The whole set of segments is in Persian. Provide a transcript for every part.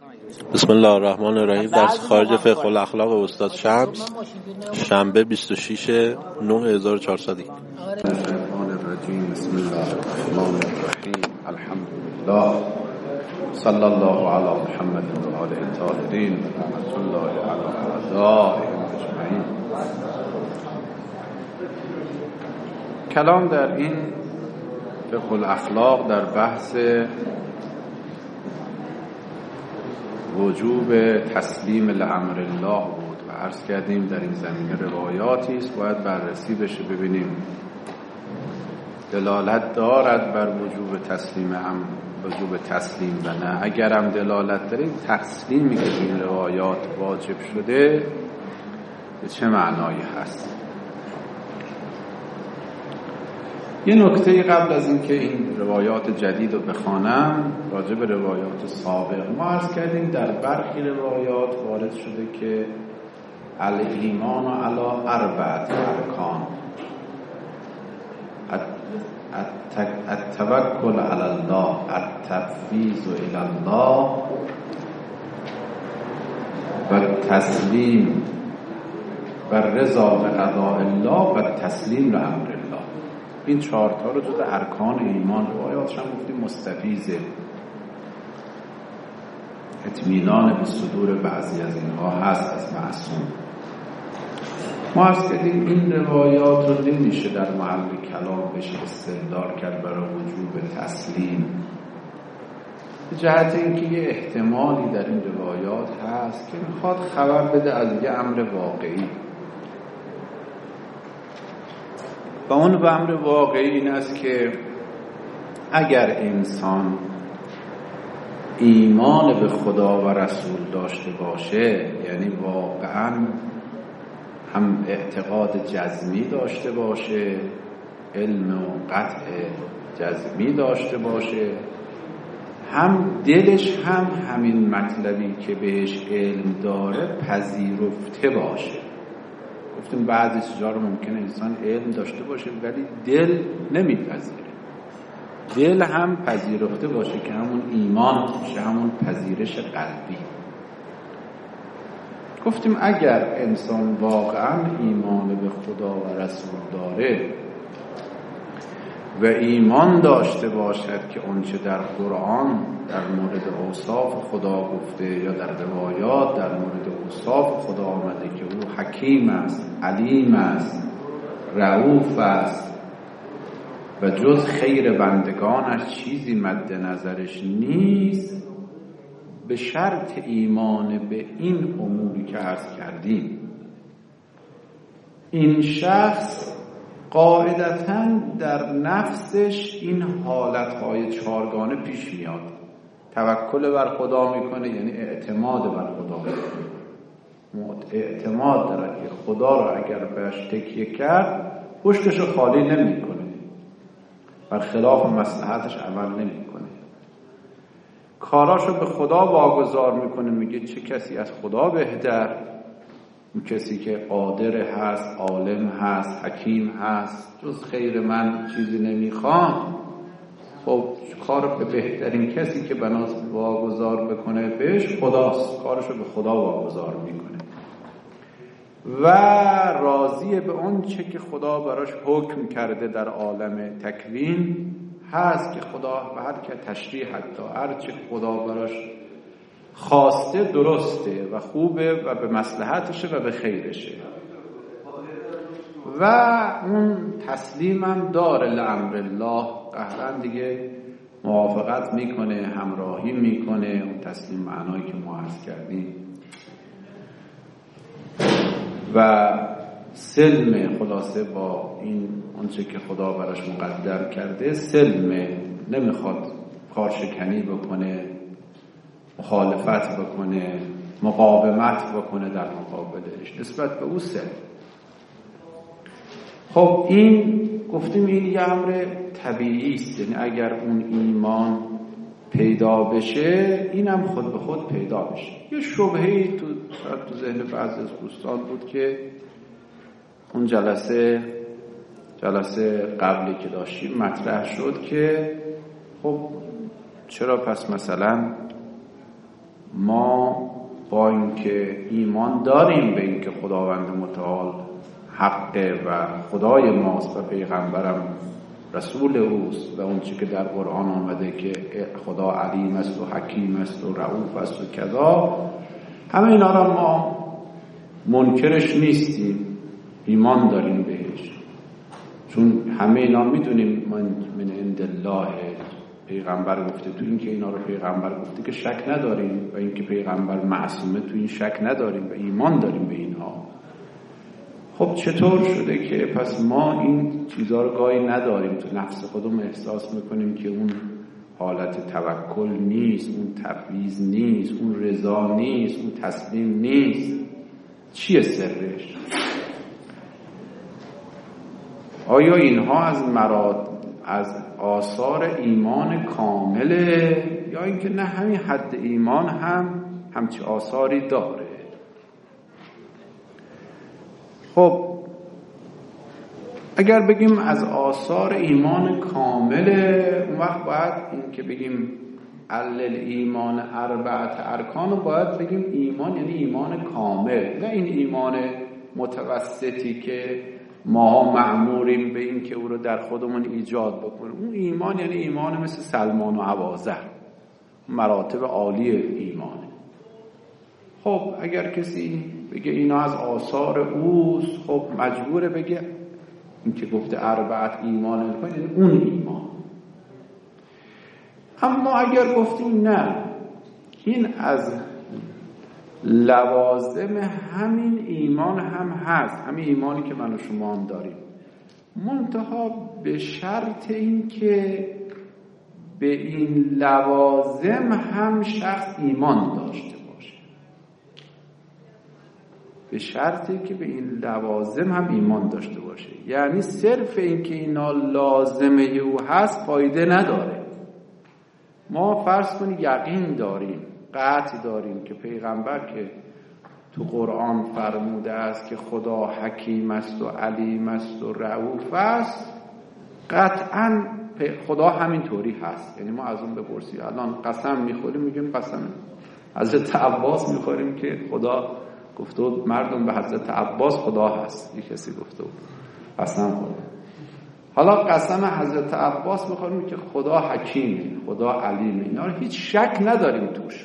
بسم الله الرحمن الرحیم. درس خارج فقه الاخلاق استاد شمس، شنبه 26/9/1400. الرحمن الرجیم. بسم الله الرحمن الرحیم. الحمدلله صلی الله علی محمد و آله الطاهرین و رحمت الله علی اعدائهم اجمعین. کلام در این فقه الاخلاق در بحث وجوب تسلیم لامر الله بود و عرض کردیم در این زمینه روایاتی است باید بررسی بشه، ببینیم دلالت دارد بر وجوب تسلیم و نه. اگرم دلالت داره تسلیمی که این روایات واجب شده به چه معنایی هست. یه نکته قبل از اینکه این روایات جدید رو بخوانم راجع به روایات سابق ما عرض کردیم در برخی روایات وارد شده که الایمان علی اربعه ارکان: التوکل علی الله، التفویض الی الله و تسلیم و رضا بقضاء الله و تسلیم لامر الله. این 4 تا رو جز ارکان ایمان روایاتش هم گفتیم مستفیضه، اطمینان به صدور بعضی از اینها هست از معصوم. ما عرض کردیم این روایات رو نمیشه در محل کلام بشه استدلال کرد برای وجوب تسلیم، به جهت اینکه یه احتمالی در این روایات هست که میخواد خبر بده از یه امر واقعی. و اون امر واقعی این است که اگر انسان ایمان به خدا و رسول داشته باشه، یعنی واقعا هم اعتقاد جزمی داشته باشه، علم و قطع جزمی داشته باشه، هم دلش هم همین مطلبی که بهش علم داره پذیرفته باشه. گفتیم بعضی چیزا رو ممکنه انسان علم داشته باشه ولی دل نمیپذیره، دل هم پذیرفته باشه که همون ایمان باشه، همون پذیرش قلبی. گفتیم اگر انسان واقعا ایمان به خدا و رسول داره و ایمان داشته باشد که اونچه در قرآن در مورد اوصاف خدا گفته یا در روایات در مورد اوصاف خدا آمده که او حکیم است، علیم است، رؤوف است و جز خیر بندگانش چیزی مد نظرش نیست، به شرط ایمان به این اموری که عرض کردیم این شخص قاعدتاً در نفسش این حالتهای 4گانه پیش میاد. توکل بر خدا میکنه، یعنی اعتماد بر خدا میکنه، اعتماد داره که خدا رو اگر بهش تکیه کرد پشتشو خالی نمیکنه، برخلاف مصلحتش عمل نمیکنه، کاراشو به خدا واگذار میکنه، میگه چه کسی از خدا بهتر، اون کسی که قادر هست، عالم هست، حکیم هست، جز خیر من چیزی نمیخوام. خب کار به بهترین کسی که بناس واگذار بکنه بهش خداست، کارشو به خدا واگذار میکنه و راضیه به اون چه که خدا براش حکم کرده در عالم تکوین هست که خدا به هر که تشریح حتی هر چه خدا براش خواسته درسته و خوبه و به مصلحتشه و به خیرشه و اون تسلیمم داره لامر الله، قهرن دیگه موافقت میکنه، همراهی میکنه. اون تسلیم معنایی که ما عرض کردیم و سلم، خلاصه با این اونچه که خدا براش مقدر کرده سلم، نمیخواد کارشکنی بکنه، مخالفت بکنه، مقاومت بکنه در مقابلش، نسبت به او سلم. خب این گفتیم این یه امر طبیعی است، یعنی اگر اون ایمان پیدا بشه اینم خود به خود پیدا بشه. یه شبهه‌ای تو ذهن بعضی از دوستان بود که اون جلسه قبلی که داشتیم مطرح شد که خب چرا پس مثلا ما با اینکه ایمان داریم به اینکه خداوند متعال حقه و خدای ماست و پیغمبرم رسول اوست و اون چی که در قرآن آمده که خدا علیم است و حکیم است و رؤوف است و کذا، همه اینا را ما منکرش نیستیم، ایمان داریم بهش، چون همه اینا میدونیم من عند الله، پیغمبر گفته تو این که اینا رو پیغمبر گفته که شک نداریم و این که پیغمبر معصومه تو این شک نداریم و ایمان داریم به اینها. خب چطور شده که پس ما این چیزها رو گاهی نداریم، تو نفس خودمون احساس میکنیم که اون حالت توکل نیست، اون تفویض نیست، اون رضا نیست، اون تسلیم نیست؟ چیه سرش؟ آیا اینها از آثار ایمان کامله یا اینکه نه همین حد ایمان هم همچی آثاری داره؟ خب اگر بگیم از آثار ایمان کامله، اون وقت باید این که بگیم علل ایمان اربعت ارکان رو باید بگیم ایمان یعنی ایمان کامل، نه این ایمان متوسطی که ما مأموریم به این که او رو در خودمون ایجاد بکنیم. اون ایمان یعنی ایمان مثل سلمان و عوازر، مراتب عالی ایمانه. خب اگر کسی بگه اینا از آثار اوست، خب مجبوره بگه این که گفته اربعت ایمان یعنی اون ایمان. اما اگر گفتیم نه، این از لوازم همین ایمان هم هست، همین ایمانی که من و شما هم داریم، منتها به شرط این که به این لوازم هم شخص ایمان داشته باشه، به شرطی که به این لوازم هم ایمان داشته باشه. یعنی صرف این که اینا لازمه او هست فایده نداره. ما فرض کنید یقین داریم، قطع داریم که پیغمبر که تو قرآن فرموده است که خدا حکیم است و علیم است و رؤوف است، قطعا خدا همینطوری هست. یعنی ما از اون بپرسیم الان قسم میخوریم میگیم قسم حضرت عباس میخوریم که خدا گفته بود مردم به حضرت عباس خدا هست، یه کسی گفته بود قسم خورده. حالا قسم حضرت عباس میخوریم که خدا حکیمه، خدا علیمه، اینا رو هیچ شک نداریم توش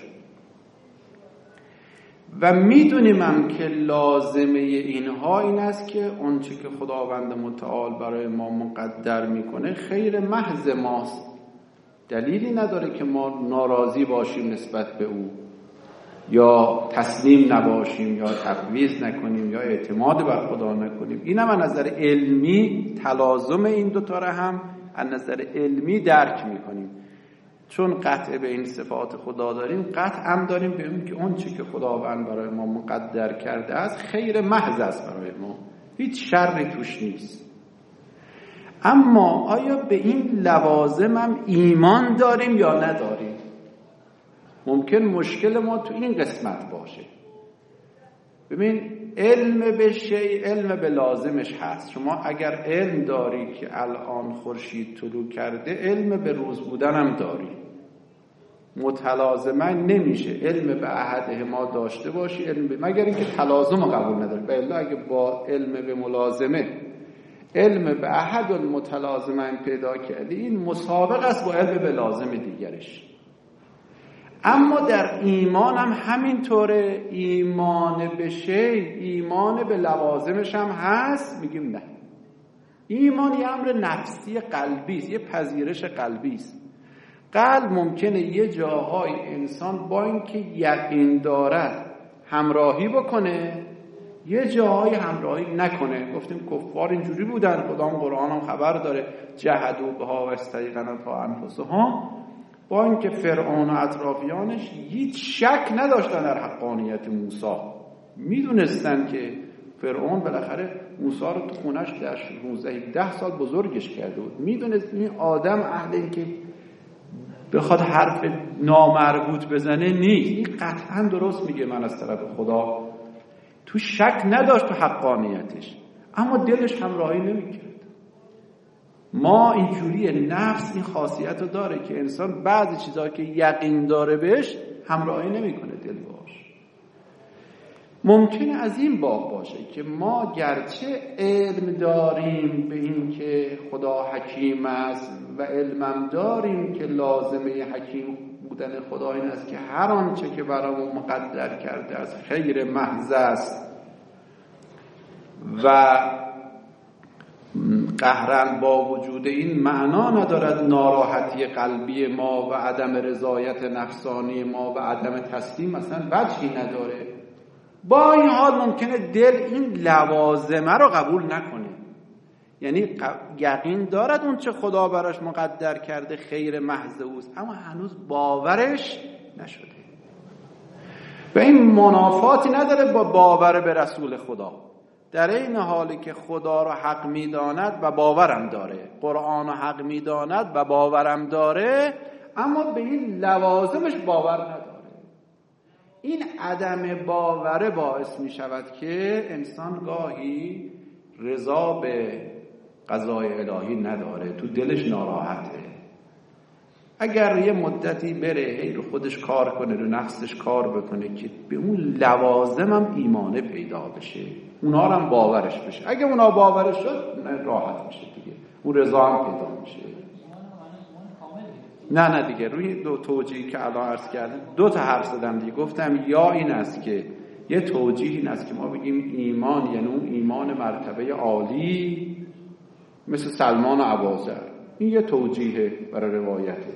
و میدونیم هم که لازمه اینها این است که اونچه که خداوند متعال برای ما مقدر میکنه خیر محض ماست. دلیلی نداره که ما ناراضی باشیم نسبت به او یا تسلیم نباشیم یا تفویض نکنیم یا اعتماد بر خدا نکنیم. این هم از نظر علمی تلازم این دوتا را هم از نظر علمی درک میکنیم، چون قطع به این صفات خدا داریم، قطع هم داریم به اون که اون چی که خداوند برای ما مقدر کرده است خیر محض است برای ما، هیچ شری توش نیست. اما آیا به این لوازم هم ایمان داریم یا نداریم؟ ممکن مشکل ما تو این قسمت باشه. ببین علم به شیء علم به لازمش هست. شما اگر علم داری که الان خورشید طلوع کرده، علم به روز بودن هم داری. متلازمه نمیشه علم به احد ما داشته باشی علم به، مگر اینکه تلازم قبول نداری. بله اگه با علم به ملازمه علم به احد المتلازمه پیدا کردی، این مسابق است با علم به لازم دیگرش. اما در ایمان هم همینطوره، ایمان به شیء ایمان به لوازمش هم هست. میگیم نه، ایمان یه امر نفسی قلبی است، یه پذیرش قلبی است. قلب ممکنه یه جاهای انسان با اینکه یقین دارد همراهی بکنه، یه جاهای همراهی نکنه. گفتیم کفار اینجوری بودن، خدا قرآن هم خبر داره جهدوا بها و استیقنتها انفسهم، با اینکه فرعون و اطرافیانش هیچ شک نداشتن در حقانیت موسی، میدونستن که فرعون بالاخره موسی رو تو خونش در 16 سال بزرگش کرده بود، میدونست این آدم اهل این که بخواد حرف نامربوط بزنه نیست، این قطعا درست میگه من از طرف خدا، تو شک نداشت تو حقانیتش، اما دلش همراهی نمیکرد. ما اینجوری نفس این خاصیت رو داره که انسان بعضی چیزا که یقین داره بهش همراهی نمیکنه دل باش. ممکنه از این باب باشه که ما گرچه علم داریم به این که خدا حکیم است و علمم داریم که لازمه حکیم بودن خدا این است که هر آنچه که برامون مقدر کرده از خیر محض است و قهرن با وجود این معنا ندارد ناراحتی قلبی ما و عدم رضایت نفسانی ما و عدم تسلیم اصلا وجهی نداره. با این حال ممکنه دل این لوازمه رو قبول نکنه، یعنی یقین دارد اون چه خدا براش مقدر کرده خیر محض اوست، اما هنوز باورش نشده و این منافاتی نداره با باور به رسول خدا. در این حالی که خدا رو حق می‌داند و باورم داره، قرآن رو حق می‌داند و باورم داره، اما به این لوازمش باور نداره. این عدم باور باعث می شود که انسان گاهی رضا به قضای الهی نداره، تو دلش ناراحته. اگر یه مدتی بره هی رو خودش کار کنه، رو نفسش کار بکنه که به اون لوازم هم ایمانه پیدا بشه، اونا هم باورش بشه. اگه اونا باورش شد راحت میشه دیگه، اون رضا هم پیدا میشه. نه دیگه روی دو توجیهی که الان عرض کردم دو تا حرف زدم دیگه. گفتم یا این است که یه توجیه این است که ما بگیم ایمان یعنی اون ایمان مرتبه عالی مثل سلمان و ابوذر، این یه توجیه برای روایته.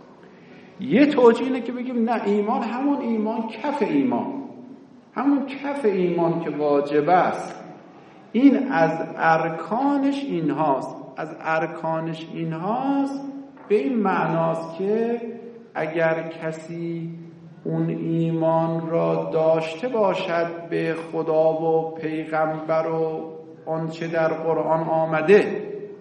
یه توجیه اینه که بگیم نه، ایمان همون ایمان کف ایمان، همون کف ایمان که واجب است، این از ارکانش اینهاست. از ارکانش اینهاست به این معناست که اگر کسی اون ایمان را داشته باشد به خدا و پیغمبر و آنچه در قرآن آمده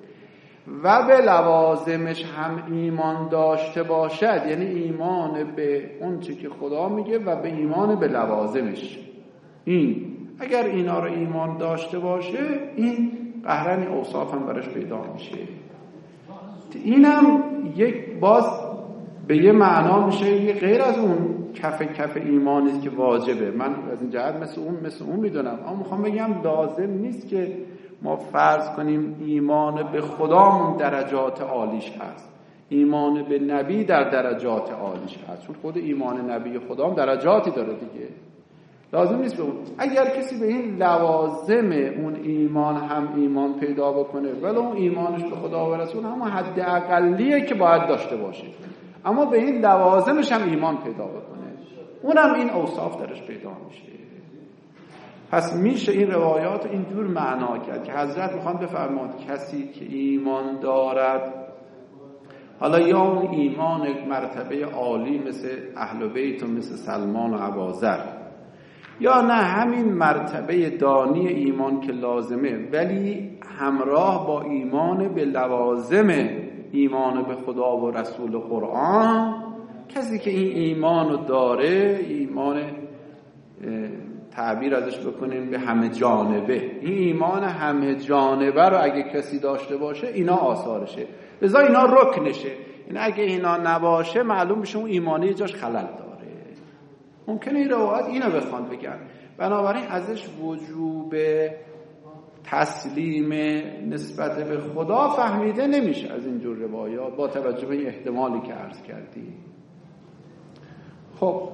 و به لوازمش هم ایمان داشته باشد، یعنی ایمان به آنچه که خدا میگه و به ایمان به لوازمش، این اگر اینا رو ایمان داشته باشه این قهرن اوصاف هم براش پیدا میشه. اینم یک باز به یه معنا میشه یه غیر از اون کف ایمانیست که واجبه. من از این جهت مثل اون میدونم، اما میخوام بگم لازم نیست که ما فرض کنیم ایمان به خدامون درجات عالیش هست، ایمان به نبی در درجات عالیش هست، چون خود ایمان نبی خدام درجاتی داره دیگه، لازم نیست به اون. اگر کسی به این لوازم اون ایمان هم ایمان پیدا بکنه ولی اون ایمانش به خدا و رسول هم حد اقلیه که باید داشته باشه، اما به این لوازمش هم ایمان پیدا بکنه، اونم این اوصاف درش پیدا میشه. پس میشه این روایات اینجور معنا کرد که حضرت میخوان بفرماد کسی که ایمان دارد، حالا یا اون ایمان مرتبه عالی مثل اهل بیت و مثل سلمان و ابوذر، یا نه همین مرتبه دانی ایمان که لازمه ولی همراه با ایمان به لوازم ایمان به خدا و رسول قرآن. کسی که این ایمان رو داره، ایمان تعبیر ازش بکنیم به همه جانبه، این ایمان همه جانبه رو اگه کسی داشته باشه اینا آثارشه، لذا اینا رکنشه. این اگه اینا نباشه معلوم بشه اون ایمانی جاش خلل داره. ممکنه این روایت اینو بخوان بگن، بنابراین ازش وجوب تسلیم نسبت به خدا فهمیده نمیشه از اینجور روایات با توجه به احتمالی که عرض کردی. خب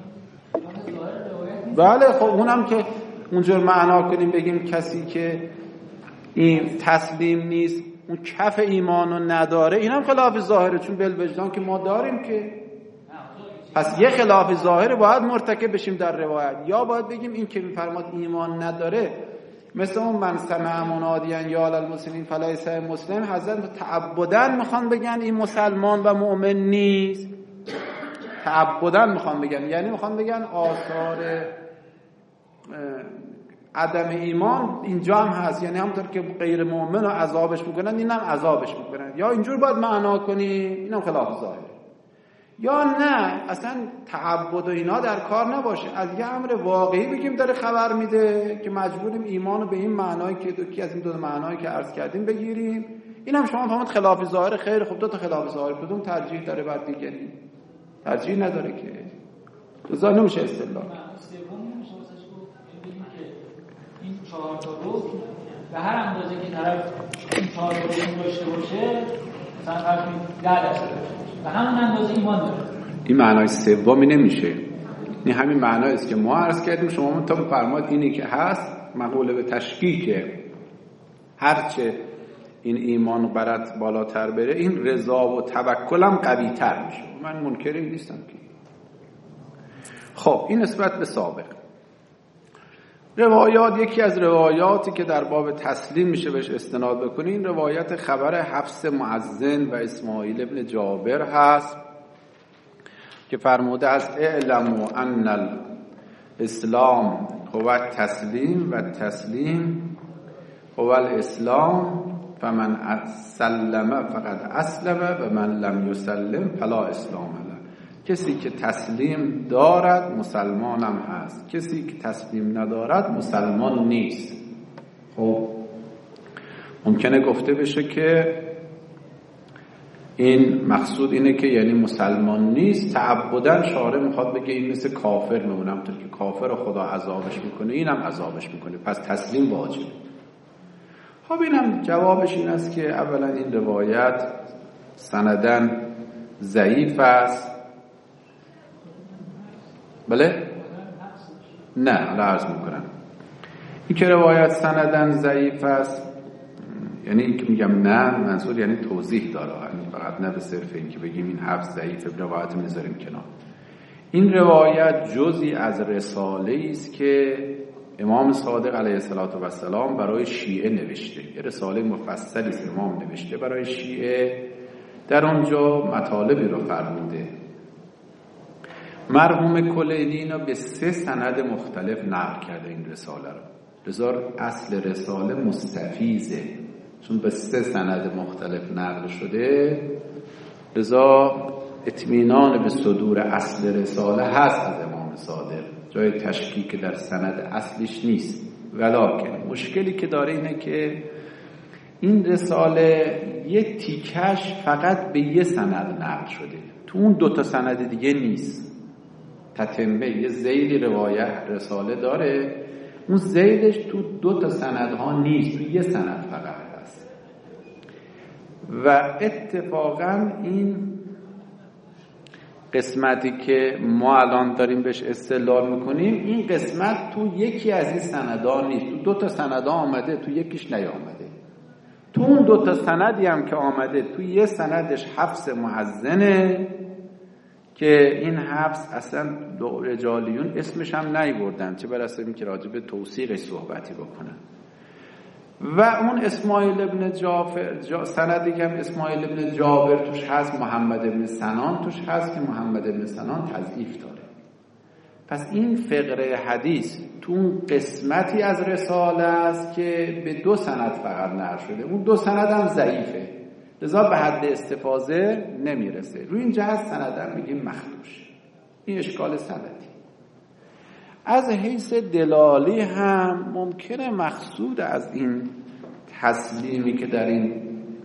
بله، خب اونم که اونجور معنا کنیم بگیم کسی که این تسلیم نیست اون کف ایمانو نداره، اینم خلاف ظاهره، چون بالوجدان که ما داریم که. پس یه خلاف ظاهر باید مرتکب بشیم در روایت، یا باید بگیم این که میفرماد ایمان نداره مثل اون من سمع منادیا یا المسلمین فلیس مسلم، حضرت تعبداً میخوان بگن این مسلمان و مؤمن نیست، تعبداً میخوان بگن، یعنی میخوان بگن آثار عدم ایمان اینجا هم هست، یعنی همونطور که غیر مؤمن رو عذابش میکنن اینم عذابش میکنن، یا اینجور باید معنا کنی، اینم خلاف ظاهر. یا نه اصلا تعبد و اینا در کار نباشه، از یه امر واقعی بگیم داره خبر میده که مجبوریم ایمانو به این معنایی که دوکی از این دو معنایی که عرض کردیم بگیریم. اینم شما فهمید خلاف ظاهر، خیر، خب دو تا خلاف ظاهر، کدوم ترجیح داره بر دیگری؟ ترجیح نداره که. لذا نمیشه استدلال. این 4 تا رکن به هر اندازه که طرف این 4 تا رکن داشته باشه، مثلا فرض کنید 10% به همون اندازه ایمان داره. این معنای سومی نمیشه. این همین معنایی است که ما عرض کردیم. شما تا فرمایید اینی که هست مقوله به تشکیکه. هرچه این ایمان برات بالاتر بره، این رضا و توکلم قوی تر میشه. من منکر این نیستم که. خب این نسبت به سابق روایات. یکی از روایاتی که در باب تسلیم میشه بهش استناد بکنین، روایت خبر حفص مؤذن و اسماعیل ابن جابر هست که فرموده از اعلموا ان الاسلام هو التسلیم و التسلیم هو الاسلام فمن سلم فقد اسلم و من لم یسلم فلا اسلام له. کسی که تسلیم دارد مسلمانم هست، کسی که تسلیم ندارد مسلمان نیست. خب ممکنه گفته بشه که این مقصود اینه که یعنی مسلمان نیست، تعبداً شارع میخواد بگه این مثل کافر میمونه، همونطور که کافر خدا عذابش میکنه اینم عذابش میکنه، پس تسلیم واجبه. خب اینم جوابش این است که اولا این روایت سنداً ضعیف است. بله؟ نه عرض میکنم این که روایت سنداً ضعیف است، یعنی این که میگم نه منظور یعنی توضیح داره، یعنی فقط نه به صرف این که بگیم این حرف ضعیفه روایت میذاریم کنار. این روایت جزئی از رساله است که امام صادق علیه السلام برای شیعه نوشته. یه رساله مفصلی است امام نوشته برای شیعه. در اونجا مطالبی رو فرموده. مرحوم کلینی اینو به 3 سند مختلف نقل کرده این رساله رو. لذا اصل رساله مستفیضه، چون به 3 سند مختلف نقل شده. لذا اطمینان به صدور اصل رساله هست از امام صادق، جای تشکیک در سند اصلیش نیست. ولکن مشکلی که داره اینه که این رساله یه تیکش فقط به یه سند نقل شده، تو اون 2 تا سند دیگه نیست. تتمه یه ذیلی روایت رساله داره، اون ذیلش تو 2 تا سندها نیست، تو یه سند فقط هست. و اتفاقا این قسمتی که ما الان داریم بهش استدلال میکنیم، این قسمت تو یکی از این سندها نیست، تو 2 تا سندها آمده، تو یکیش نیامده. تو اون 2 تا سندی هم که آمده، تو یه سندش حفص مؤذنه که این حفص اصلا رجالیون اسمش هم نیوردن، چه برسه این که راجع به توثیقش صحبتی بکنن. و اون اسماعیل ابن جعفر سندی که هم اسماعیل ابن جابر توش هست، محمد ابن سنان توش هست که محمد ابن سنان تضعیف داره. پس این فقره حدیث تو اون قسمتی از رساله است که به 2 سند فقط نقل شده، اون 2 سند هم ضعیفه، لذا به حد استفاضه نمیرسه. روی این جهت سند میگیم مخدوش. این اشکال سندی. از حیث دلالی هم ممکنه مقصود از این تسلیمی که در این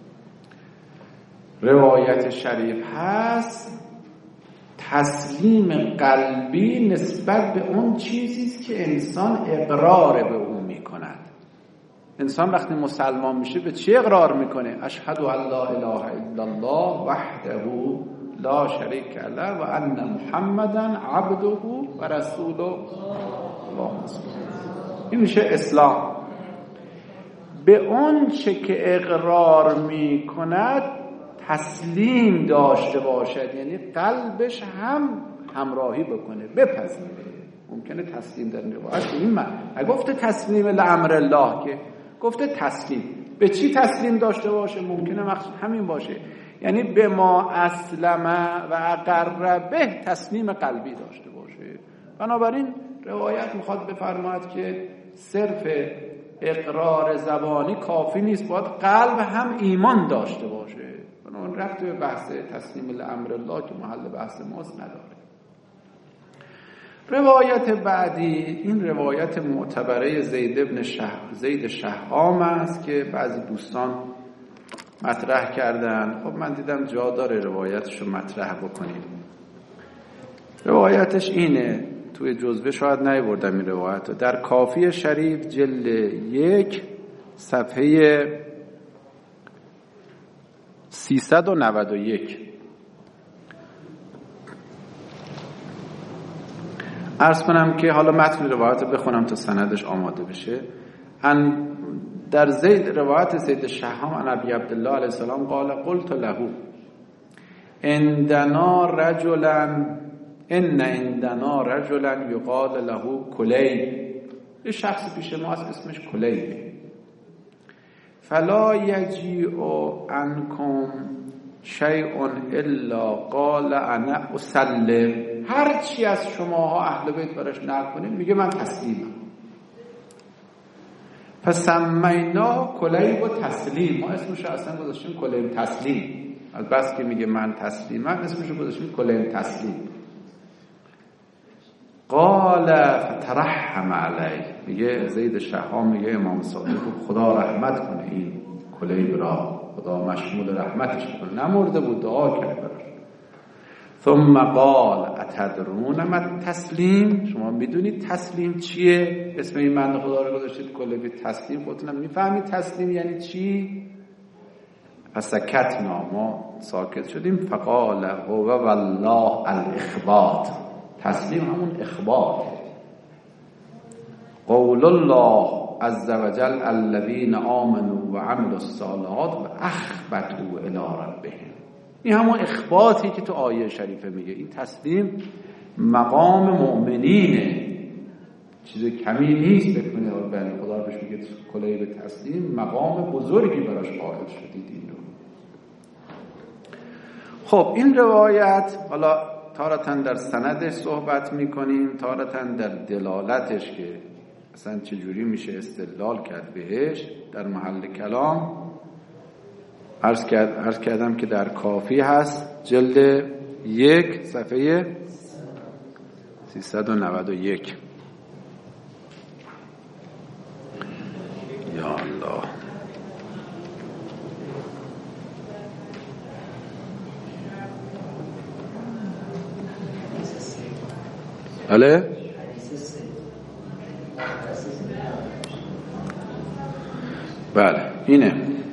روایت شریف هست، تسلیم قلبی نسبت به اون چیزی است که انسان اقرار به اون میکند. انسان وقتی مسلمان میشه به چی اقرار میکنه؟ اشهد ان لا اله الا الله وحده لا شریک له و ان محمدا عبده و رسوله. اللهم صل. این میشه اسلام. به اون چه که اقرار میکند تسلیم داشته باشد، یعنی قلبش هم همراهی بکنه، بپذیره. ممکنه تسلیم در روایت این من نگفته تسلیم لامر الله، که گفته تسلیم. به چی تسلیم داشته باشه؟ ممکنه مقصود همین باشه، یعنی به ما اسلم و اقر به تسلیم قلبی داشته باشه. بنابراین روایت میخواد بفرماید که صرف اقرار زبانی کافی نیست، باید قلب هم ایمان داشته باشه. بنابراین رفت به بحث تسلیم لامر الله که محل بحث ماست نداره. روایت بعدی این روایت معتبره زید شهام است که بعضی دوستان مطرح کردن. خب من دیدم جا داره روایتشو مطرح بکنیم. روایتش اینه، توی جزوه شاید نیاوردم این روایت رو، در کافی شریف جلد 1 صفحه 391. عرض کنم که حالا متن روایت رو بخونم تا سندش آماده بشه. در روایت زید شهام عن ابی عبدالله علیه السلام قال قلت له ان عندنا رجلا یقال له کلیب، یه شخص پیش ما هست اسمش کلیب، فلا یجیء عنکم شیء الا قال انا اسلم، هر چی از شماها اهل بیت براش نقل کنید میگه من تسلیمم. پس سمینا کلیب و تسلیم، ما اسمش رو اصلا گذاشتیم کلیب تسلیم، از بس که میگه من تسلیمم اسمش رو گذاشتیم کلیب تسلیم. قال فترحم علی، میگه زید شهام میگه امام صادق خدا رحمت کنه این کلیب را، خدا مشمول رحمتش کنه، نمرده بود دعا کرد براش. ثم قال اتدرون ما تسلیم، شما میدونید تسلیم چیه؟ اسم این بنده خدا رو گذاشتید کلیب تسلیم، خودتون میفهمید تسلیم یعنی چی؟ فسکتنا، ما ساکت شدیم. فقال هو والله الاخبات، تسلیم همون اخبات، قول الله عز وجل الذين آمنوا وعملوا الصالحات واخبتوا الى ربهم، این همون اخباتی که تو آیه شریفه میگه. این تسلیم مقام مؤمنینه، چیز کمی نیست. بکنید بنده خدا بهش میگه کلیب تسلیم، مقام بزرگی براش قائل شدید این رو. خب این روایت حالا تارتاً در سندش صحبت میکنیم، تارتاً در دلالتش که اصلا چجوری میشه استدلال کرد بهش در محل کلام. عرض کردم که در کافی هست جلد 1 صفحه 391. یا الله، بله بله اینه.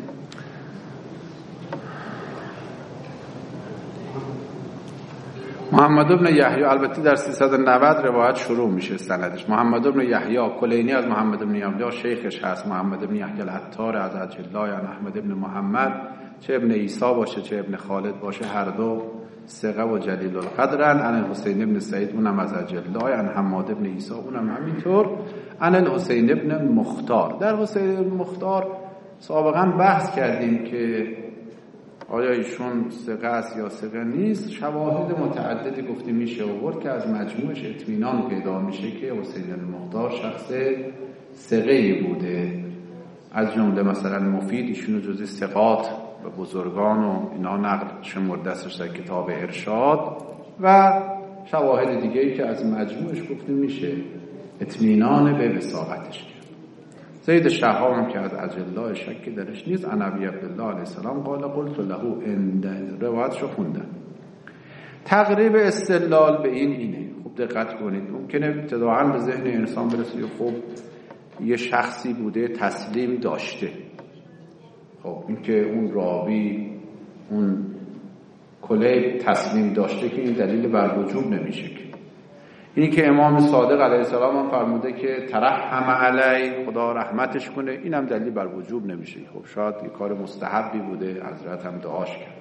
محمد بن یحیی، البته در 390 روایت شروع میشه سندش. محمد بن یحیی کلینی از محمد بن یحیی شیخش هست، محمد بن یحیی العطار از عجلای عن احمد بن محمد، چه ابن عیسی باشه چه ابن خالد باشه هر دو ثقه و جلیل القدرن. عن الحسین بن سعید اونم از عجلای، عن حماد بن عیسی اونم همینطور، عن الحسین بن مختار. در حسین بن مختار سابقا بحث کردیم که آیا ایشون ثقه است یا ثقه نیست. شواهد متعددی گفتیم میشه آورد که از مجموعش اطمینان پیدا میشه که حسین المختار شخص ثقه‌ای بوده. از جمله مثلا مفید ایشونو جزء ثقات و بزرگان و اینا نقل شمرده است در کتاب ارشاد، و شواهد دیگه‌ای که از مجموعش گفتیم میشه اطمینان به وثاقتش کرد. زید شهام که از اجلای شکی درش نیست. عن ابی عبدالله علیه السلام قال قلت له ان، روایتشو خوندن. تقریب استدلال به اینه. خوب دقت کنید. ممکنه ابتداعاً به ذهن انسان برسه خب یه شخصی بوده تسلیم داشته، خب این که اون راوی اون کلیب تسلیم داشته که این دلیل بر وجوب نمیشه که. اینی که امام صادق علیه السلام هم فرموده که ترحم علی، خدا رحمتش کنه، اینم دلیل بر وجوب نمیشه. خب شاید یه کار مستحبی بوده، حضرت هم دعاش کرد.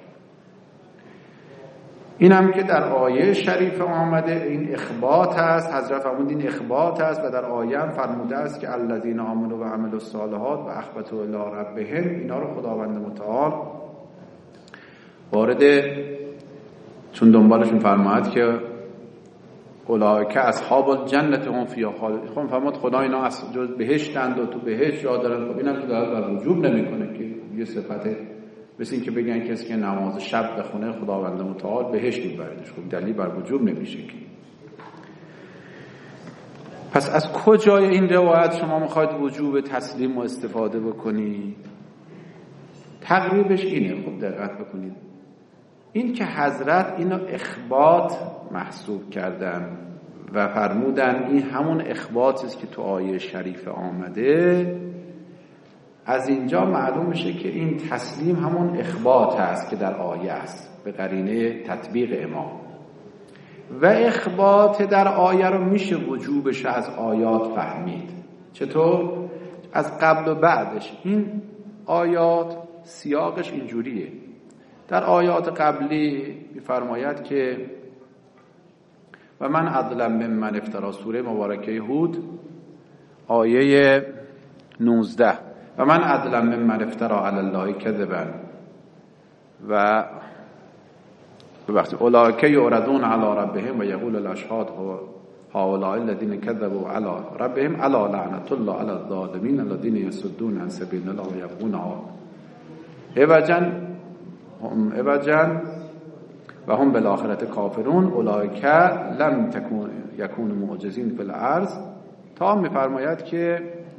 اینم که در آیه شریف آمده این اخبات هست، حضرت فرمود این اخبات هست، و در آیه هم فرموده است که الذین آمنوا و عملوا الصالحات و اخبتوا الی ربهم، اینا رو خداوند متعال وارد، چون دنبالشون فرماید که اولئک اصحاب الجنة هم فیها خالدون، فرمود خدا اینا از جز بهشتند و تو بهشت جا دارن. خب اینم که در وجوب نمیکنه که یه صفت، مثل این که بگن کسی که نماز شب بخونه خداوند متعال بهشت میبردش. خب دلیل بر وجوب نمیشه که. پس از کجای این روایت شما میخواید وجوب تسلیم و استفاده بکنی؟ تقریبش اینه. خب دقت بکنید. این که حضرت اینو اخبات محسوب کردن و فرمودن این همون اخباتی است که تو آیه شریف آمده، از اینجا معلوم میشه که این تسلیم همون اخبات هست که در آیه است به قرینه تطبیق امام. و اخبات در آیه رو میشه وجوبش از آیات فهمید. چطور؟ از قبل و بعدش. این آیات سیاقش اینجوریه. در آیات قبلی میفرماید که و من اظلم ممن افتری، سوره مبارکه هود آیه 19، و من اظلم ممن افتری علی الله کذبا و ببخشید اولئک یعرضون علی ربهم و یقول الاشهاد هؤلاء الذین کذبوا علی ربهم الا لعنة الله علی الظالمین الذین یصدون عن سبیل الله و یبغونها عوجا و هم بالآخرة کافرون اولئک لم یکونوا معجزین فی الارض، تا میفرماید که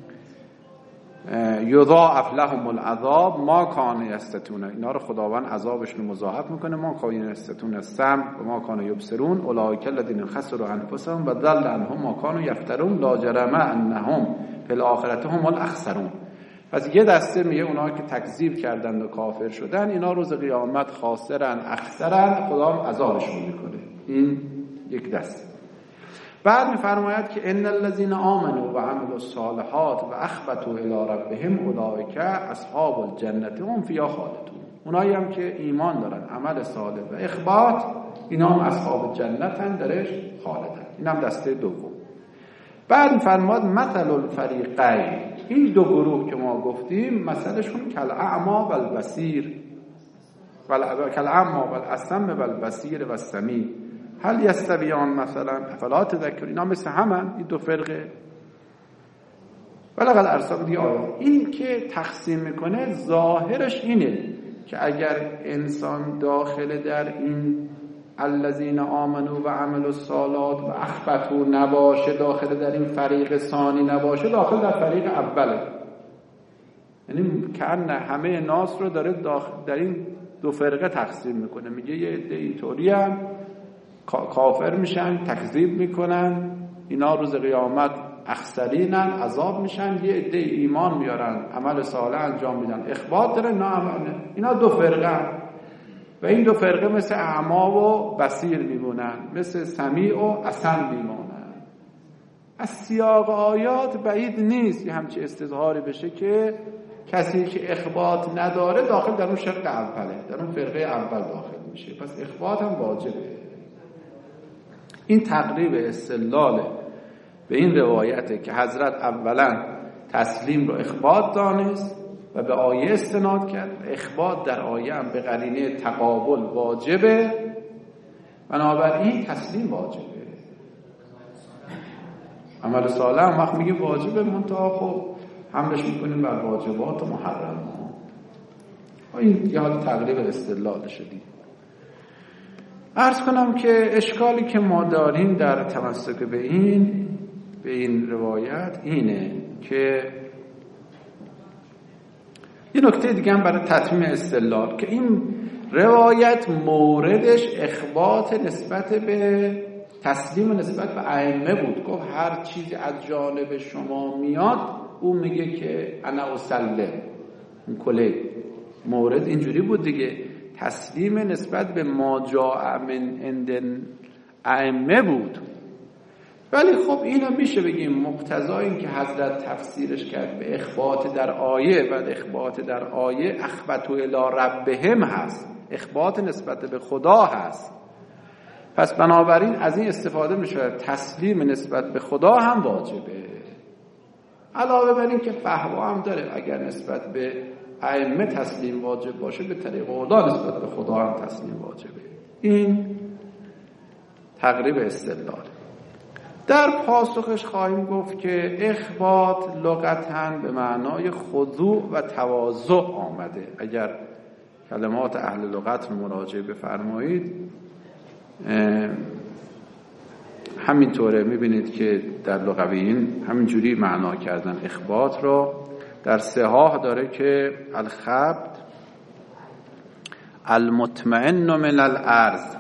یضاعف لهم العذاب ما کانوا یستطیعون، اینا رو خداوند عذابشون رو مضاعف میکنه، ما کانوا یستطیعون السمع و ما کانوا یبصرون اولئک الذین خسروا انفسهم و ضل عنهم ما کانوا یفترون لا جرم انهم فی الآخرة هم الاخسرون. پس یه دسته میگه اونا که تکذیب کردن و کافر شدن اینا روز قیامت خاسرن اخسرن، خدا هم عذابشون میکنه. این یک دسته. بعد میفرماید که ان الذين آمنوا و عملوا الصالحات و اخبتوا الی ربهم اولئک اصحاب الجنة هم فیها خالدون. اونایی هم که ایمان دارن، عمل صالح و اخبات، اینا هم اصحاب جنتن، درش خالدن. این هم دسته دوم. بعد میفرماید مثل الفریقین، این دو گروه که ما گفتیم مثلشون کالاعمی و البصیر کالاعمی و الاسم و البصیر و السمیع هل یستویان مثلا افلا تذکرون. اینا مثل همن، این دو فرقه. ولقد ارسلنا دی آیات، این که تقسیم میکنه ظاهرش اینه که اگر انسان داخل در این الذین آمنوا و عملوا الصالحات و اخبتوا نباشه، داخل در این فریق ثانی نباشه، داخل در فریق اوله. یعنی کأن همه ناس رو داره در این دو فرقه تقسیم میکنه. میگه یه عده اینطوری هم کافر میشن، تکذیب میکنن، اینا روز قیامت اخسرینن، عذاب میشن. یه عده ایمان میارن، عمل صالح انجام میدن، اخبات دارن، اینا دو فرقه. و این دو فرقه مثل اعما و بصیر میمونن، مثل سمیع و اصم میمونن. از سیاق آیات بعید نیست یه همچی استظهاری بشه که کسی که اخبات نداره داخل در اون شق اوله، در اون فرقه اول داخل میشه. پس اخبات هم واجبه. این تقریب استدلال به این روایته که حضرت اولا تسلیم رو اخبات دانست و به آیه استناد کرد. اخبات در آیه هم به قرینه تقابل واجبه، بنابراین تسلیم واجبه. عمل صالح هم وقت میگه واجبه، منتها خب حملش میکنیم بر واجبات و محرمات. این یه حال تقریب استدلال شدی. عرض کنم که اشکالی که ما داریم در تمسک به این روایت اینه که یه نکته دیگه هم برای تتمیم استدلال، که این روایت موردش اخبات نسبت به تسلیم نسبت به ائمه بود. گفت هر چیزی از جانب شما میاد او میگه که انا اسلم. اون کله مورد اینجوری بود دیگه، تسلیم نسبت به ما جاء من عند ائمه بود. ولی خب اینو میشه بگیم مقتضای این که حضرت تفسیرش کرد به اخبات در آیه، و اخبات در آیه اخبتوا الی ربهم هست، اخبات نسبت به خدا هست. پس بنابراین از این استفاده میشه تسلیم نسبت به خدا هم واجبه. علاوه بر این که فهوا هم داره، اگر نسبت به ائمه تسلیم واجب باشه، به طریق اولا نسبت به خدا هم تسلیم واجبه. این تقریب استدلال. در پاسخش خواهیم گفت که اخبات لغتاً به معنای خضوع و تواضع آمده. اگر کلمات اهل لغت رو مراجعه بفرمایید همینطوره، میبینید که در لغویین همینجوری معنا کردن اخبات رو. در صحاح داره که الخبت المطمئن من الارض،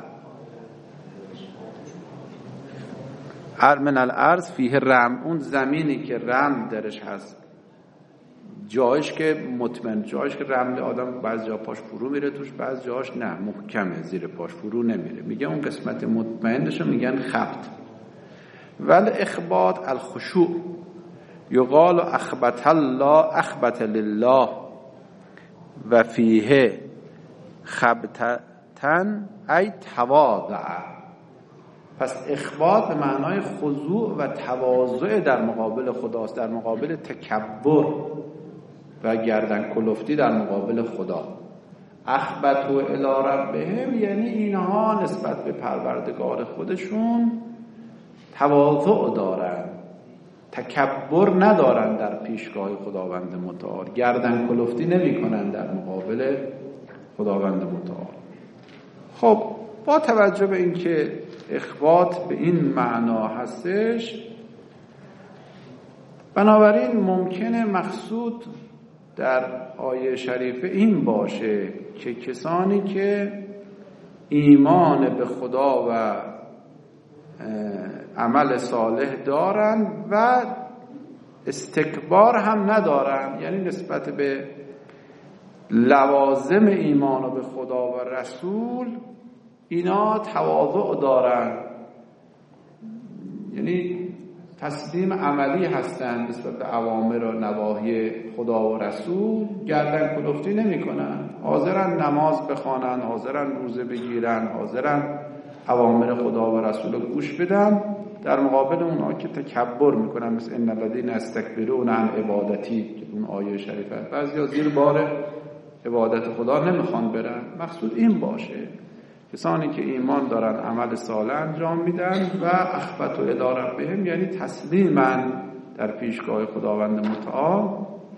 من الارض فیه رمل، اون زمینی که رمل درش هست، جایش که مطمئن، جایش که رمل آدم بعض جا پاش فرو میره توش، بعض جاش نه محکمه زیر پاش فرو نمیره، میگه اون قسمت مطمئنشو میگن خبط. ول اخبات الخشوع، یقال اخبت الله اخبت لله و فیه خبتن ای تواضع. پس اخبات به معنای خضوع و تواضع در مقابل خداست، در مقابل تکبر و گردن کلفتی در مقابل خدا. اخبتوا الی ربهم یعنی اینها نسبت به پروردگار خودشون تواضع دارن، تکبر ندارن در پیشگاه خداوند متعال، گردن کلفتی نمی کنن در مقابل خداوند متعال. خب با توجه به اینکه اخبات به این معنا هستش، بنابراین ممکنه مقصود در آیه شریفه این باشه که کسانی که ایمان به خدا و عمل صالح دارن و استکبار هم ندارن، یعنی نسبت به لوازم ایمان به خدا و رسول اینا تواضع دارن، یعنی تسلیم عملی هستن نسبت به اوامر و نواهی خدا و رسول، گردن کلفتی نمی کنن، حاضرن نماز بخوانن، حاضرن روزه بگیرن، حاضرن اوامر خدا و رسول رو گوش بدن، در مقابل اونها که تکبر میکنن، مثل ان الذین استکبرون عن عبادتی که اون آیه شریفه، بعضیا زیر بار عبادت خدا نمیخوان برن. مقصود این باشه کسانی که ایمان دارن عمل صالح انجام میدن و اخبتوا الی ربهم یعنی تسلیما در پیشگاه خداوند متعال،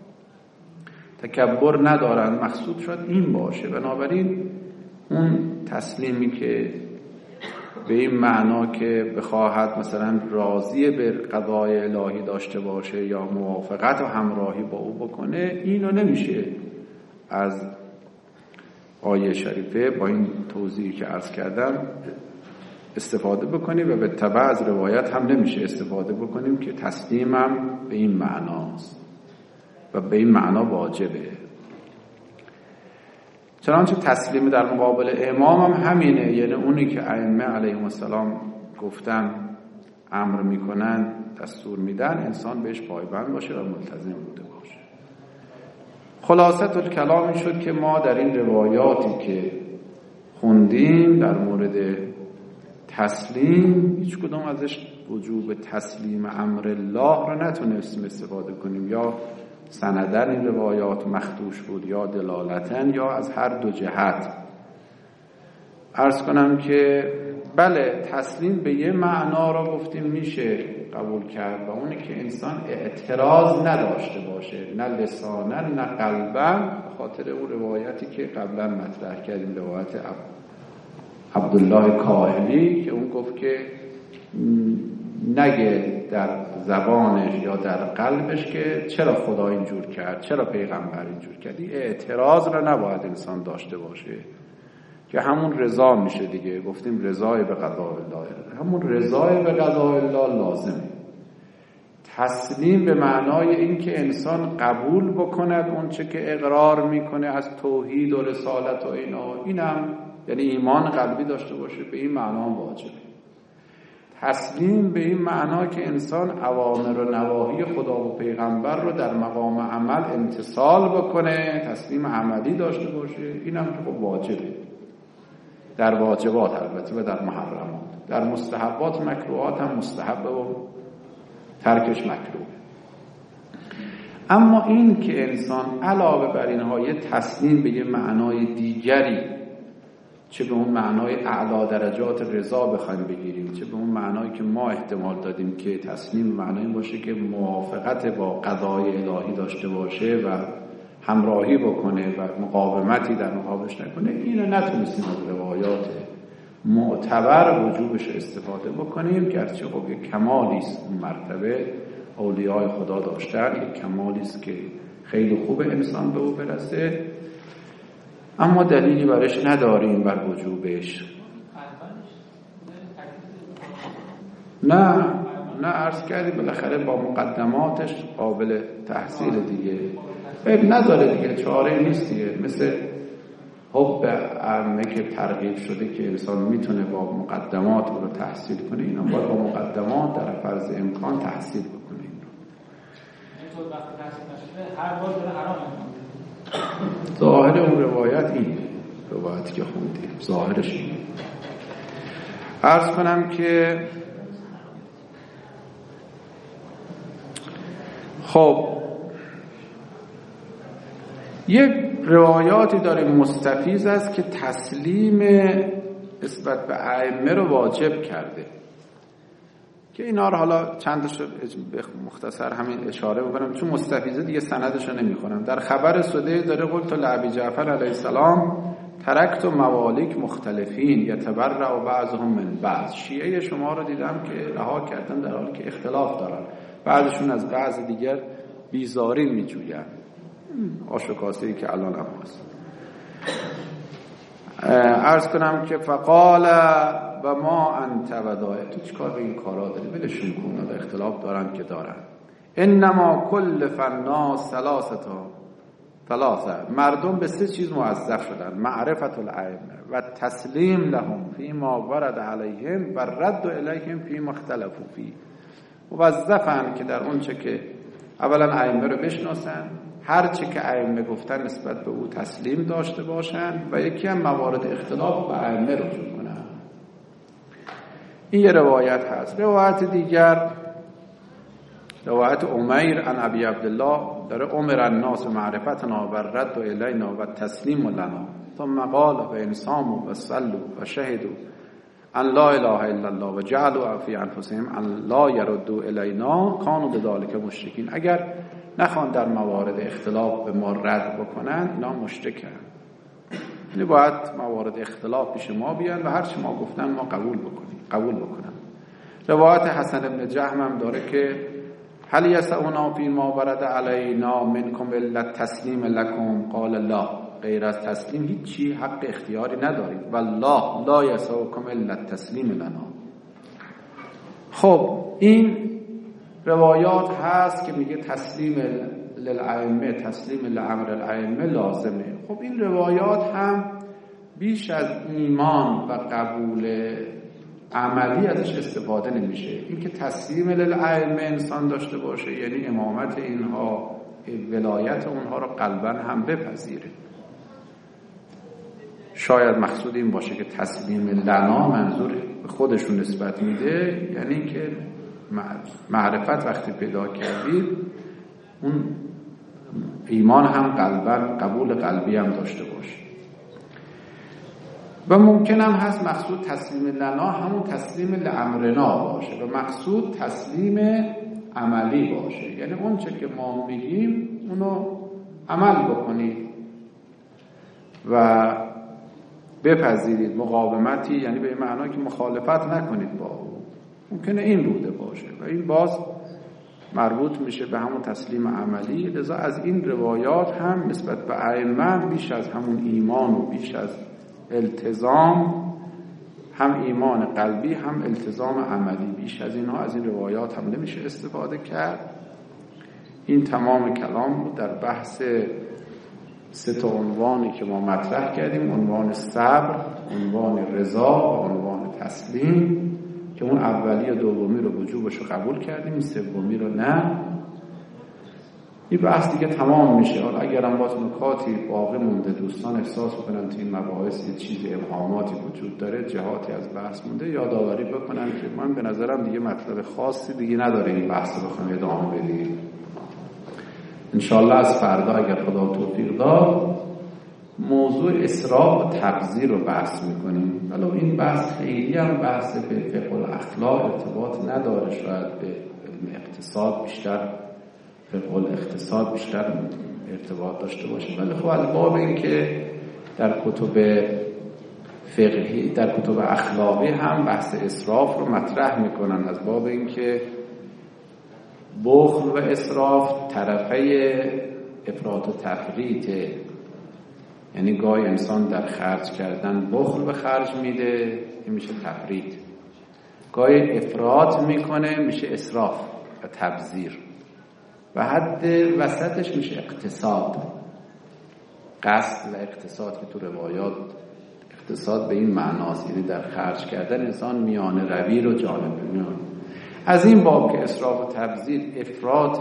تکبر ندارن. مقصود شد این باشه. بنابراین اون تسلیمی که به این معنا که بخواهد مثلا راضی به قضای الهی داشته باشه یا موافقت و همراهی با او بکنه، اینو نمیشه از آیه شریفه با این توضیحی که عرض کردم استفاده بکنیم و به تبع از روایت هم نمیشه استفاده بکنیم که تسلیمم به این معناست و به این معنا واجبه. چنانچه تسلیم در مقابل امام هم همینه، یعنی اونی که ائمه علیهم السلام گفتن، امر میکنن، دستور میدن، انسان بهش پایبند باشه و ملتزم بوده باشه. خلاصه الکلام این شد که ما در این روایاتی که خوندیم در مورد تسلیم هیچ کدوم ازش وجوب تسلیم امر الله رو نتونستیم استفاده کنیم، یا سندن این روایات مخدوش بود یا دلالتن یا از هر دو جهت. عرض کنم که بله تسلیم به یه معنا رو گفتیم میشه قبول کرد و اونی که انسان اعتراض نداشته باشه، نه لسانا نه قلبا، به خاطر اون روایتی که قبلا مطرح کردیم، روایت عبدالله کاهلی که اون گفت که نگه در زبانش یا در قلبش که چرا خدا اینجور کرد، چرا پیغمبر اینجور کرد. اعتراض را نباید انسان داشته باشه که همون رضا میشه دیگه. گفتیم رضای به قضای الله، همون رضای به قضای الله لازمه. تسلیم به معنای این که انسان قبول بکند اون چه که اقرار میکنه از توحید و رسالت و اینا، اینم یعنی ایمان قلبی داشته باشه، به این معنا واجبه. تسلیم به این معنا که انسان اوامر و نواهی خدا و پیغمبر رو در مقام عمل امتثال بکنه، تسلیم عملی داشته باشه، اینم که خب واجبه در واجبات البته و در محرمات. در مستحبات مکروهات هم مستحبه و ترکش مکروه. اما این که انسان علاوه بر اینها یه تسلیم به یه معنای دیگری، چه به اون معنای اعلی درجات رضا بخوایم بگیریم، چه به اون معنایی که ما احتمال دادیم که تسلیم معنایی باشه که موافقت با قضای الهی داشته باشه و همراهی بکنه و مقاومتی در مقابلش نکنه، اینو نتونستیم از روایات معتبر وجوبش استفاده بکنیم، گرچه خب یک کمالی است اون مرتبه اولیاء خدا داشتن، یک کمالی است که خیلی خوب انسان به او برسه. اما دلیلی برش نداریم بر وجوبش. نه عرض کردی بالاخره با مقدماتش قابل تحصیل دیگه، عیب نداره دیگه، چاره نیست دیگه. مثل حب عمه که ترغیب شده که انسان میتونه با مقدمات رو تحصیل کنه، اینا باید با مقدمات در فرض امکان تحصیل بکنه. ظاهر اون روایت این روایتی که خوندیم ظاهرش این. عرض کنم که خب یک روایاتی داره مستفیض است که تسلیم نسبت به ائمه رو واجب کرده، که اینا رو حالا چندش به مختصر همین اشاره بکنم چون مستفیضه دیگه سندش رو نمیخونم. در خبر سده داره قلت لعبی جعفر علیه السلام ترکت و موالیک مختلفین یتبرع و بعضهم من بعض. شیعه شما رو دیدم که رها کردن در حالی که اختلاف دارن، بعضشون از بعض دیگر بیزاری میجوین. آشکاسه‌ای که الان هم هست. عرض کنم که فقال و ما انت ودائع، تو چیکار به این کارا داری؟ بلشون کن، اختلاف دارن که دارن. انما کل فناس ثلاثه، مردم به 3 چیز موظف شدن: معرفت الائمه و تسلیم لهم فیما ورد علیهم و رد الیهم فیما اختلفوا فیه. موظفن که در اون چه که اولا ائمه رو بشناسن، هر چه که ائمه گفتن نسبت به او تسلیم داشته باشن و یکی هم موارد اختلاف به ائمه رجوع کنن. این یه روایت هست. روایت دیگر روایت عمیر عن ابی عبدالله داره امر الناس معرفتنا و رد الینا و تسلیم لنا ثم قال و انساموا و صلوا و شهدوا ان لا اله الا الله و جعلوا فی انفسهم ان لا يردوا الینا کانوا بذلک مشرکین. اگر نخوان در موارد اختلاف به ما رد بکنن، اینا مشرکن. یعنی باید موارد اختلاف پیش ما بیان و هر چی ما گفتن ما قبول بکنن. روایت حسن ابن جهم هم داره که هل یسعنا فی ما ورد علینا منکم الا تسلیم لکم قال لا، غیر از تسلیم هیچی حق اختیاری ندارید. والله لا یسعکم الا تسلیم لنا. خب این روایات هست که میگه تسلیم للائمه، تسلیم لامر الائمه لازمه. خب این روایات هم بیش از ایمان و قبول عملی ازش استفاده نمیشه. این که تسلیم للائمه انسان داشته باشه یعنی امامت اینها، ولایت اونها رو قلبا هم بپذیره. شاید مقصود این باشه که تسلیم لنا منظور به خودشون نسبت میده، یعنی که معرفت وقتی پیدا کردید اون ایمان هم قلبا قبول قلبی هم داشته باشه. و ممکن هم هست مقصود تسلیم لنا همون تسلیم لامرنا باشه و مقصود تسلیم عملی باشه، یعنی اون چه که ما میگیم اونو عمل بکنید و بپذیرید. مقاومتی یعنی به این معنا که مخالفت نکنید با اون. ممکنه این بوده باشه و این باز مربوط میشه به همون تسلیم عملی. لذا از این روایات هم نسبت به ائمه بیش از همون ایمان و بیش از التزام، هم ایمان قلبی هم التزام عملی، بیش از اینها از این روایات هم نمیشه استفاده کرد. این تمام کلام بود در بحث 3 عنوانی که ما مطرح کردیم: عنوان صبر، عنوان رضا و عنوان تسلیم، که اون اولی و دومی رو وجوبش رو قبول کردیم، این سومی رو نه. این بحث دیگه تمام میشه. حالا اگرم باز نکاتی باقی مونده، دوستان احساس بکنن تو این مباحث یه چیزی ابهاماتی وجود داره، جهاتی از بحث مونده، یادآوری بکنن که من به نظرم دیگه مطلب خاصی دیگه نداره این بحث رو بخوام ادامه بدیم. انشالله از فردا اگر خدا توفیق داد موضوع اسراف و تبذیر رو بحث میکنیم. ولو این بحث خیلی هم بحث به فقه الاخلاق ارتباط نداره، شاید به علم اقتصاد بیشتر، فقه الاقتصاد بیشتر ارتباط داشته باشه، ولی خب از باب این که در کتب فقهی، در کتب اخلاقی هم بحث اسراف رو مطرح میکنن، از باب این که بخل و اسراف طرفه افراط و تفریطه. یعنی گاهی انسان در خرج کردن بخل به خرج میده، این میشه تفرید. گاهی افراط میکنه، میشه اسراف و تبذیر. و حد وسطش میشه اقتصاد. قصد و اقتصاد که تو روایات اقتصاد به این معناست، یعنی در خرج کردن انسان میانه روی رو جانب میان. از این باب که اسراف و تبذیر افراط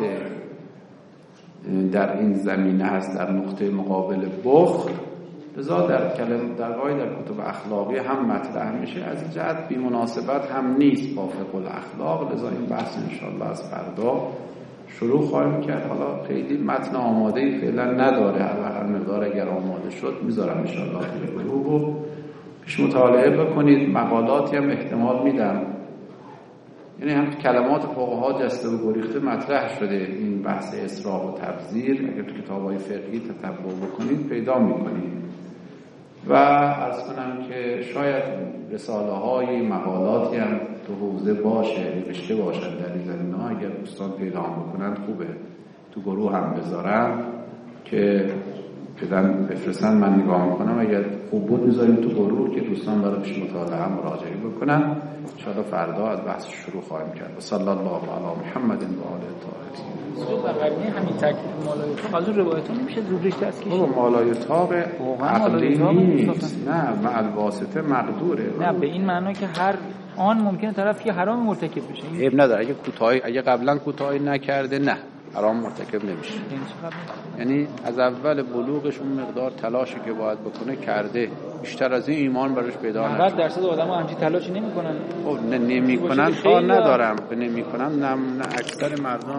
در این زمینه هست در نقطه مقابل بخل، لذا در کتب اخلاقی هم مطرح میشه. از این جهت بی مناسبت هم نیست با فقه الاخلاق. لذا این بحث انشاءالله از فردا شروع خواهیم کرد. حالا خیلی متن آماده‌ای فعلا نداره، هر مقدار اگر آماده شد میذارم انشاءالله توی گروه رو پیش مطالعه بکنید. مقالاتی هم احتمال میدم، یعنی هم کلمات فقها جسته و گریخته مطرح شده. این بحث اسراف و تبذیر اگر تو کتاب‌های فقهی تتبع بکنید پیدا می‌کنید. و عرض کنم که شاید رساله‌های مقالاتی هم تو حوزه باشه، نوشته باشن در این زمینه‌ها. اگر دوستان پیدا بکنن خوبه تو گروه هم بذارن که بدن بفرستن، من نگاه میکنم. اگر خوب بود میذاریم تو گروه که دوستان برای پیش مطالعه هم مراجعه بکنن. انشاءالله فردا از بحث شروع خواهیم کرد. و صلی الله علی محمد و آله الطاهرین. در قرنی همین تکلیف مالای طاق از اون روایتون میشه زودش دست کشید. مالای طاق عقلی نیست، نه مع الواسطه مقدوره. نه به این معنا که هر آن ممکنه طرف که حرام مرتکب بشه. عیب نداره اگه قبلا کوتاهی نکرده، نه حرام مرتکب نمیشه. یعنی از اول بلوغش اون مقدار تلاشی که باید بکنه کرده، بیشتر از این ایمان براش پیدا نمیشه. 90% آدم‌ها همچین تلاشی نمیکنن. خب نمیکنن، کار ندارم به نمیکنن. نه اکثر مردم